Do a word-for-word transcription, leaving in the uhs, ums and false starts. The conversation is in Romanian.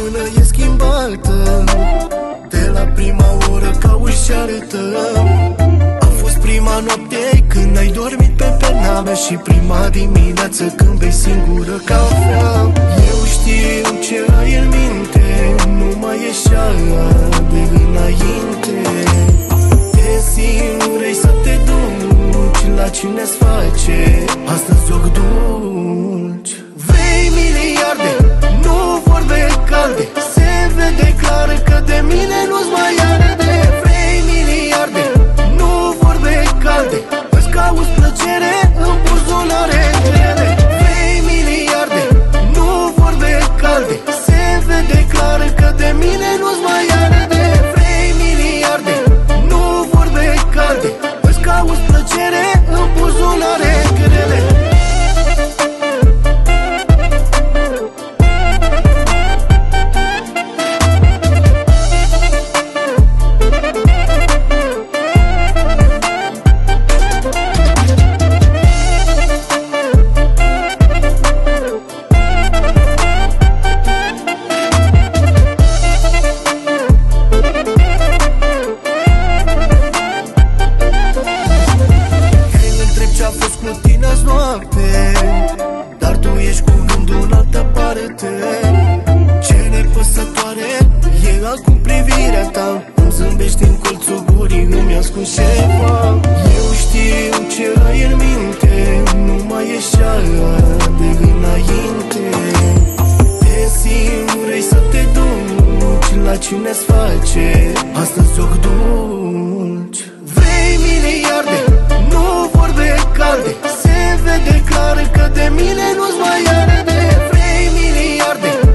mână e schimbată de la prima oră ca o șartă. A fost prima noapte când ai dormit pe perna mea și prima dimineață când bei singură cafea. Eu știu ce ai în minte, nu mai e așa de înainte. Te simt, vrei să te duci la cine-ți face astăzi joc dulci. Vrei miliarde, nu vorbe calde, se vede clar că de mine nu-ți mai arde. Vrei miliarde, nu vorbe calde, îți cauți plăcere în buzunare grele. Vrei miliarde, nu vorbe calde, se vede clar că de mine nu-ți mai arde. Vrei miliarde, nu vorbe calde, îți cauți plăcere în buzunare grele. Dar tu ești cu gândul în altă parte. Ce nepăsătoare e acum privirea ta, îmi zâmbești în colțul gurii, îmi ascunzi ceva. Eu știu ce ai în minte, nu mai e așa de înainte. Te simt, vrei să te duci la cine-ți face astăzi joc dulci. Vrei miliarde, nu vorbe calde, se vede clar că de mine nu-ți mai arde. Vrei miliarde,